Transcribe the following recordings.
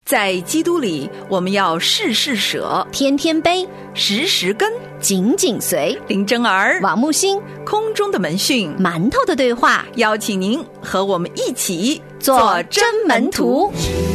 在基督里，我们要事事舍， 天天悲， 时时跟， 紧紧随。 林真儿、 王木星， 空中的门讯， 馒头的对话， 邀请您和我们一起做真门徒。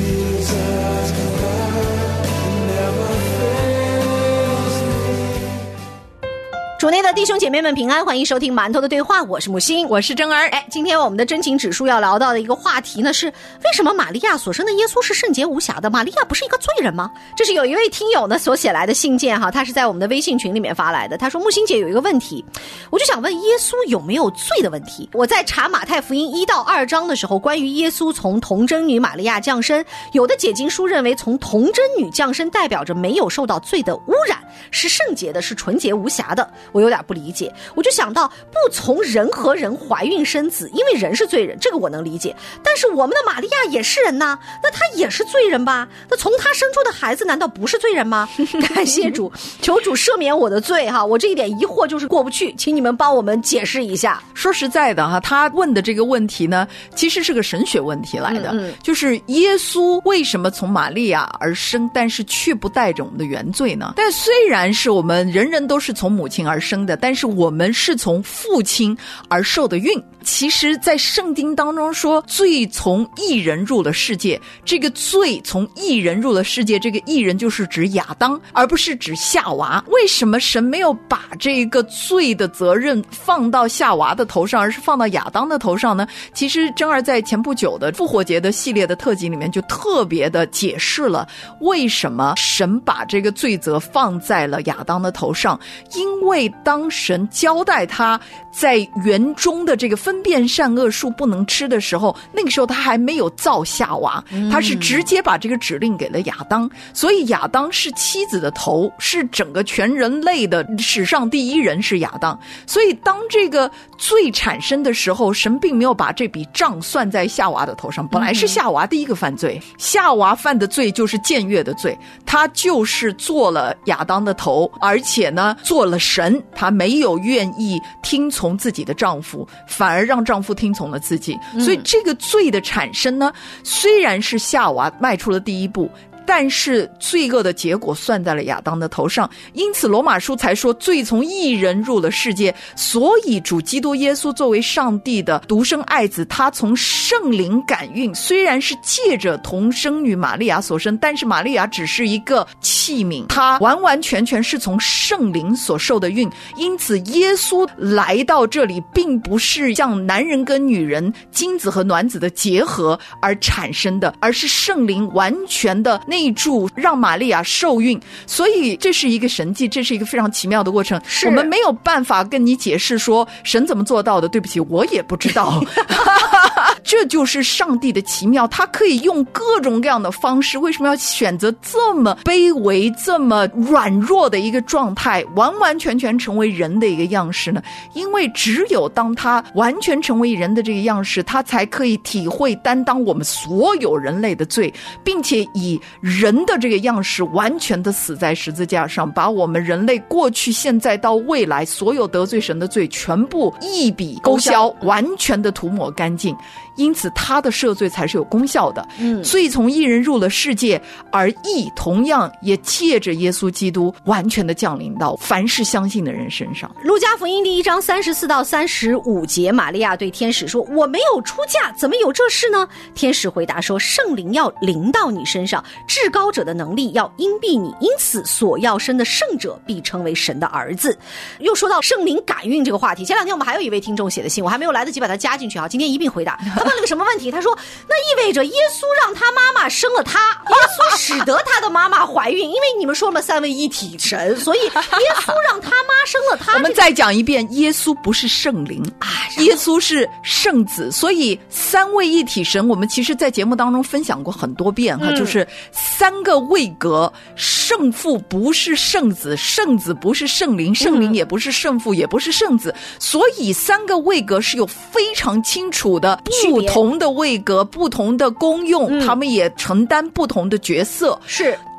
主内的弟兄姐妹们平安，欢迎收听馒头的对话，我是木星， 我是真儿。 今天我们的真情指数要聊到的一个话题呢，是为什么玛利亚所生的耶稣是圣洁无瑕的？玛利亚不是一个罪人吗？这是有一位听友呢所写来的信件哈，他是在我们的微信群里面发来的。他说木星姐有一个问题，我就想问耶稣有没有罪的问题。我在查马太福音1到2章的时候，关于耶稣从童贞女玛利亚降生，有的解经书认为从童贞女降生代表着没有受到罪的污染，是圣洁的，是纯洁无瑕的。我有点不理解，我就想到不从人和人怀孕生子，因为人是罪人，这个我能理解。但是我们的玛利亚也是人呐，那她也是罪人吧？那从她生出的孩子难道不是罪人吗？感谢主，求主赦免我的罪哈！我这一点疑惑就是过不去，请你们帮我们解释一下。 说实在的哈，他问的这个问题呢，其实是个神学问题来的，就是耶稣为什么从玛利亚而生，但是却不带着我们的原罪呢？但虽然是我们人人都是从母亲而生的，但是我们是从父亲而受的孕。其实在圣经当中说罪从一人入了世界，这个罪从一人入了世界，这个一人就是指亚当，而不是指夏娃。为什么神没有把这个罪的责任放到夏娃的头上，而是放到亚当的头上呢？其实真儿在前不久的复活节的系列的特辑里面就特别的解释了为什么神把这个罪责放在了亚当的头上。因为当神交代他在园中的这个分辨善恶树不能吃的时候，那个时候他还没有造夏娃，他是直接把这个指令给了亚当，所以亚当是妻子的头，是整个全人类的史上第一人是亚当。所以当这个罪产生的时候，神并没有把这笔账算在夏娃的头上，本来是夏娃第一个犯罪，夏娃犯的罪就是僭越的罪，他就是做了亚当的头，而且呢做了神，他没有愿意听从自己的丈夫，反而让丈夫听从了自己。所以这个罪的产生呢，虽然是夏娃迈出了第一步，但是罪恶的结果算在了亚当的头上，因此罗马书才说罪从一人入了世界。所以主基督耶稣作为上帝的独生爱子，他从圣灵感孕，虽然是借着童生女玛利亚所生，但是玛利亚只是一个器皿，他完完全全是从圣灵所受的孕。因此耶稣来到这里并不是像男人跟女人精子和卵子的结合而产生的，而是圣灵完全的内住让玛利亚受孕。所以这是一个神迹，这是一个非常奇妙的过程，我们没有办法跟你解释说神怎么做到的，对不起，我也不知道这就是上帝的奇妙，他可以用各种各样的方式。为什么要选择这么卑微这么软弱的一个状态，完完全全成为人的一个样式呢？因为只有当他完全成为人的这个样式，他才可以体会担当我们所有人类的罪，并且以人的这个样式完全的死在十字架上，把我们人类过去现在到未来所有得罪神的罪全部一笔勾销，完全的涂抹干净。因此他的赦罪才是有功效的。罪从一人入了世界，而义同样也借着耶稣基督完全的降临到凡是相信的人身上。 路加福音第1章34到35节，玛利亚对天使说，我没有出嫁，怎么有这事呢？天使回答说，圣灵要临到你身上，至高者的能力要荫蔽你，因此所要生的圣者必称为神的儿子。又说到圣灵感孕这个话题，前两天我们还有一位听众写的信，我还没有来得及把它加进去，今天一并回答。他问了个什么问题？他说那意味着耶稣让他妈妈生了他，耶稣使得他的妈妈怀孕，因为你们说了三位一体神，所以耶稣让他妈生了他。 我们再讲一遍，耶稣不是圣灵，耶稣是圣子。所以三位一体神我们其实在节目当中分享过很多遍就是三个位格，圣父不是圣子，圣子不是圣灵，圣灵也不是圣父，也不是圣子。所以三个位格是有非常清楚的不同的位格，不同的功用，他们也承担不同的角色。 是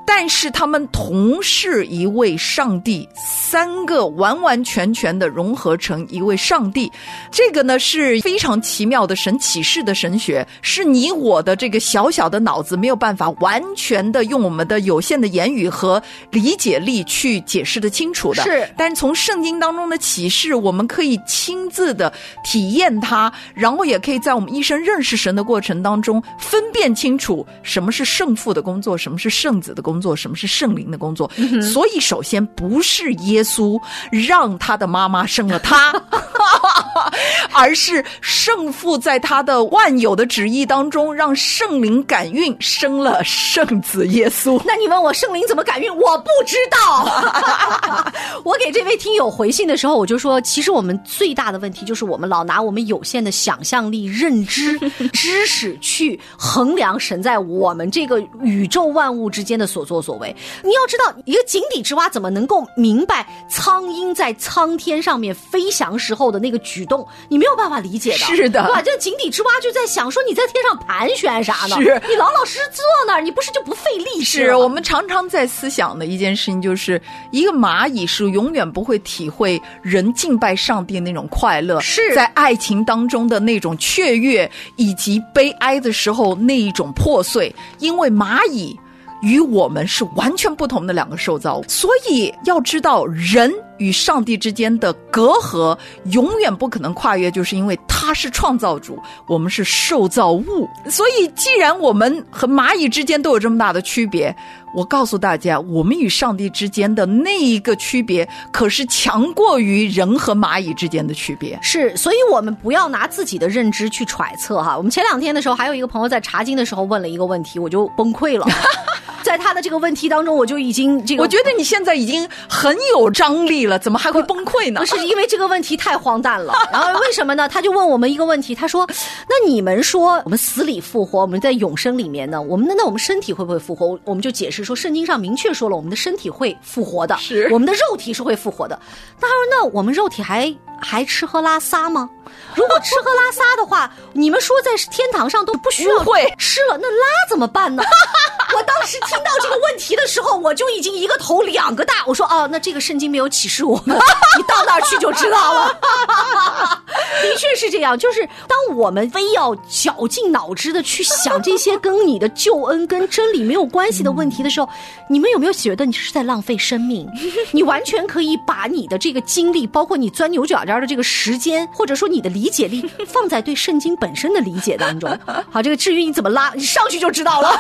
但是他们同是一位上帝，三个完完全全的融合成一位上帝。这个呢是非常奇妙的神启示的神学，是你我的这个小小的脑子没有办法完全的用我们的有限的言语和理解力去解释得清楚的。 是， 但是从圣经当中的启示，我们可以亲自的体验它，然后也可以在我们一生认识神的过程当中分辨清楚什么是圣父的工作，什么是圣子的工作，什么是圣灵的工作。所以首先不是耶稣让他的妈妈生了他而是圣父在他的万有的旨意当中让圣灵感孕生了圣子耶稣。 那你问我圣灵怎么感孕，我不知道我给这位听友回信的时候我就说，其实我们最大的问题就是我们老拿我们有限的想象力、认知、知识去衡量神在我们这个宇宙万物之间的所作所为。你要知道，一个井底之蛙怎么能够明白苍鹰在苍天上面飞翔时候的那个举动，你没有办法理解的。 是的， 哇，这井底之蛙就在想说，你在天上盘旋啥呢？ 是， 你老老实实坐那儿，你不是就不费力气了吗？ 是，我们常常在思想的一件事情，就是一个蚂蚁是永远不会体会人敬拜上帝那种快乐， 是在爱情当中的那种雀跃，以及悲哀的时候那一种破碎，因为蚂蚁与我们是完全不同的两个受造物。所以要知道，人与上帝之间的隔阂永远不可能跨越，就是因为他是创造主，我们是受造物。所以既然我们和蚂蚁之间都有这么大的区别，我告诉大家，我们与上帝之间的那一个区别可是强过于人和蚂蚁之间的区别。 是，所以我们不要拿自己的认知去揣测哈。我们前2天的时候还有一个朋友在查经的时候问了一个问题，我就崩溃了在他的这个问题当中，我就已经这个， 我觉得你现在已经很有张力了，怎么还会崩溃呢？ 不是因为这个问题太荒诞了。然后为什么呢？他就问我们一个问题，他说：“那你们说我们死里复活，我们在永生里面呢，我们身体会不会复活？”我们就解释说，圣经上明确说了，我们的身体会复活的， 是我们的肉体是会复活的。那他说：“那我们肉体还吃喝拉撒吗？如果吃喝拉撒的话，你们说在天堂上都不需要吃了，那拉怎么办呢？”我当时听到这个问题的时候，我就已经一个头两个大。我说：“哦，那这个圣经没有启示我们，你到那儿去就知道了。”的确是这样，就是当我们非要绞尽脑汁的去想这些跟你的救恩、跟真理没有关系的问题的时候，你们有没有觉得你是在浪费生命？你完全可以把你的这个精力，包括你钻牛角尖的这个时间，或者说你的理解力，放在对圣经本身的理解当中。好，这个至于你怎么拉，你上去就知道了。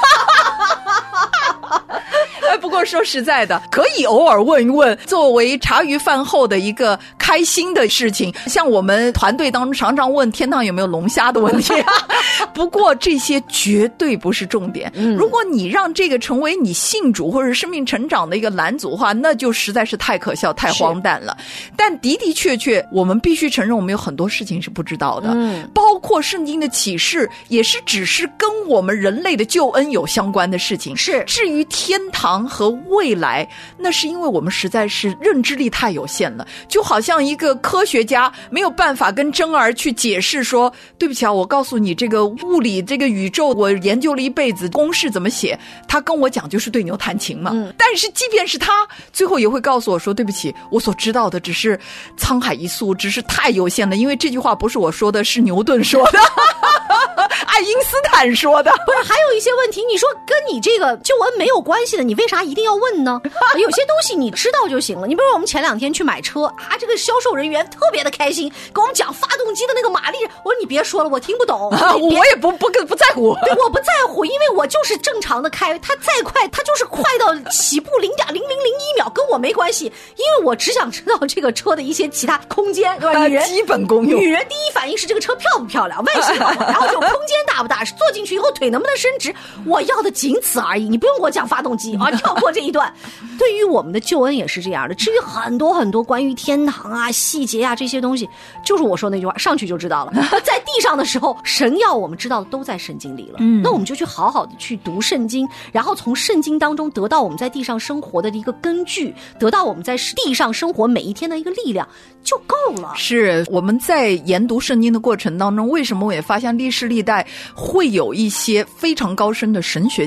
不过说实在的，可以偶尔问一问，作为茶余饭后的一个开心的事情。像我们团队当中常常问天堂有没有龙虾的问题不过这些绝对不是重点。如果你让这个成为你信主或者生命成长的一个拦阻的话，那就实在是太可笑太荒诞了。但的的确确我们必须承认，我们有很多事情是不知道的，包括圣经的启示也是只是跟我们人类的救恩有相关的事情。 是， 至于天堂和未来，那是因为我们实在是认知力太有限了。就好像一个科学家没有办法跟真儿去解释说，对不起啊，我告诉你这个物理这个宇宙我研究了一辈子，公式怎么写，他跟我讲就是对牛弹琴嘛。但是即便是他最后也会告诉我说，对不起，我所知道的只是沧海一粟，只是太有限了，因为这句话不是我说的，是牛顿说的爱因斯坦说的。 不是，还有一些问题你说跟你这个救恩没有关系的，你为啥一定要问呢？有些东西你知道就行了。你比如说我们前2天去买车啊，这个销售人员特别的开心，跟我们讲发动机的那个马力，我说你别说了，我听不懂我也不在乎。 对，我不在乎，因为我就是正常的开，它再快它就是快到起步0.0001秒，跟我没关系，因为我只想知道这个车的一些其他空间，对吧？女人基本功用， 女人第一反应是这个车漂不漂亮，外形好不好，然后就空间大不大，坐进去以后腿能不能伸直，我要的仅此而已，你不用给我讲发动机啊，跳过这一段。对于我们的救恩也是这样的，至于很多很多关于天堂啊、细节啊这些东西，就是我说那句话，上去就知道了。在地上的时候，神要我们知道的都在圣经里了，那我们就去好好的去读圣经，然后从圣经当中得到我们在地上生活的一个根据，得到我们在地上生活每一天的一个力量就够了。 是我们在研读圣经的过程当中，为什么我也发现历世历代会有一些非常高深的神学家，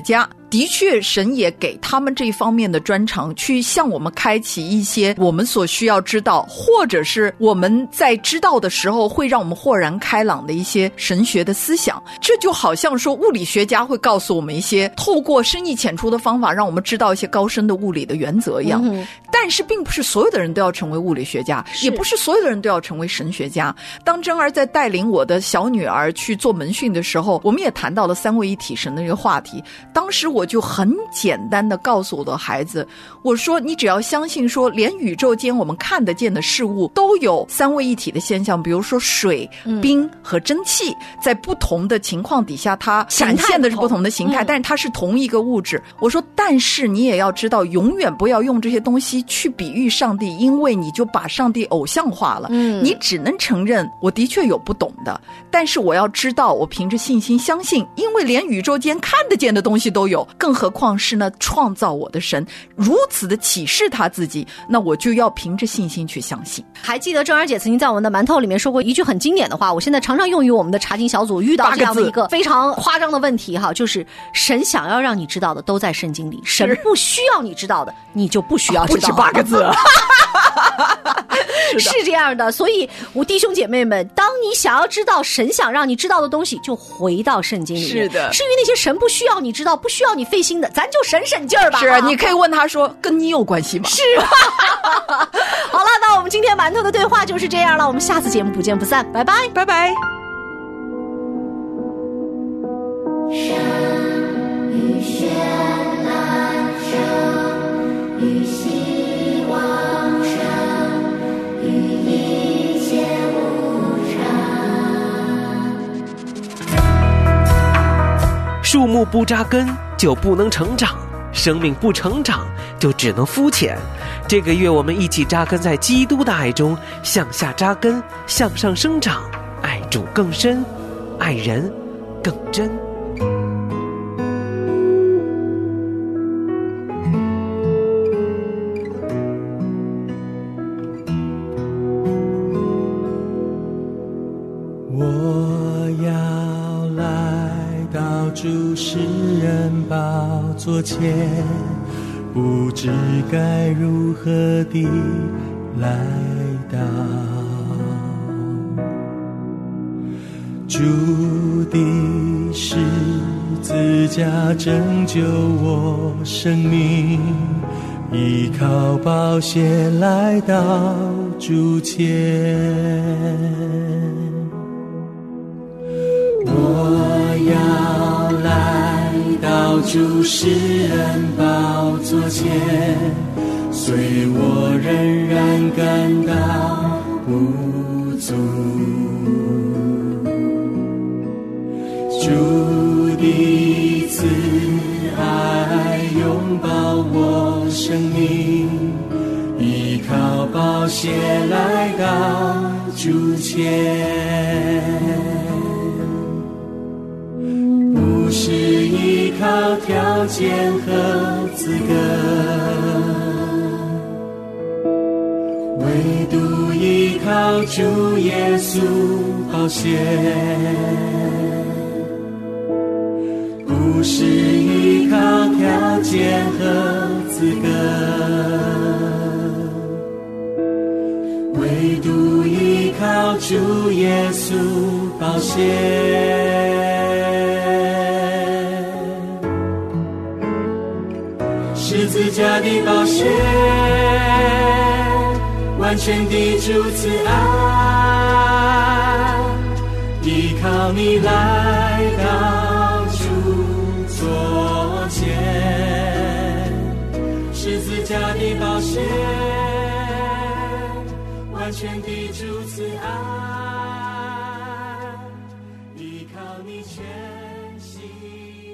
的确神也给他们这一方面的专长，去向我们开启一些我们所需要知道，或者是我们在知道的时候会让我们豁然开朗的一些神学的思想。这就好像说物理学家会告诉我们一些透过深意浅出的方法让我们知道一些高深的物理的原则一样。但是并不是所有的人都要成为物理学家，也不是所有的人都要成为神学家。当真儿在带领我的小女儿去做门训的时候，我们也谈到了三位一体神的这个话题。当时我就很简单的告诉我的孩子，我说你只要相信说连宇宙间我们看得见的事物都有三位一体的现象，比如说水、冰和蒸汽，在不同的情况底下它展现的是不同的形态，但是它是同一个物质。我说但是你也要知道，永远不要用这些东西去比喻上帝，因为你就把上帝偶像化了。你只能承认我的确有不懂的，但是我要知道我凭着信心相信，因为连宇宙间看得见的东西都有，更何况是呢创造我的神如此的启示他自己，那我就要凭着信心去相信。 还记得郑儿姐曾经在我们的馒头里面说过一句很经典的话，我现在常常用于我们的查经小组遇到这样的一个非常夸张的问题哈，就是神想要让你知道的都在圣经里，神不需要你知道的你就不需要知道。 不止8个字是这样的，所以我弟兄姐妹们，当你想要知道神想让你知道的东西，就回到圣经里面。 是的， 至于那些神不需要你知道、不需要你费心的，咱就省劲儿吧。 是啊，你可以问他说，跟你有关系吗？ 是啊。好了，那我们今天馒头的对话就是这样了，我们下次节目不见不散，拜拜， 拜拜。 生与绚烂，生与希望，生与一切无常。 树木不扎根就不能成长，生命不成长就只能肤浅。这个月我们一起扎根在基督的爱中，向下扎根，向上生长，爱主更深，爱人更真。 我要来到主诗人宝座前，不知该如何地来到主的十字架拯救我生命，依靠宝血来到主前。我要来到主诗人宝座前，虽我仍然感到不足，主的慈爱拥抱我生命，依靠宝血来到主前。不是依靠条件和资格，唯独依靠主耶稣宝血。不是依靠条件和资格，唯独依靠主耶稣宝血。十字架的宝血，完全的主慈爱，依靠你来到主座前。十字架的宝血，完全的主慈爱，依靠你全心。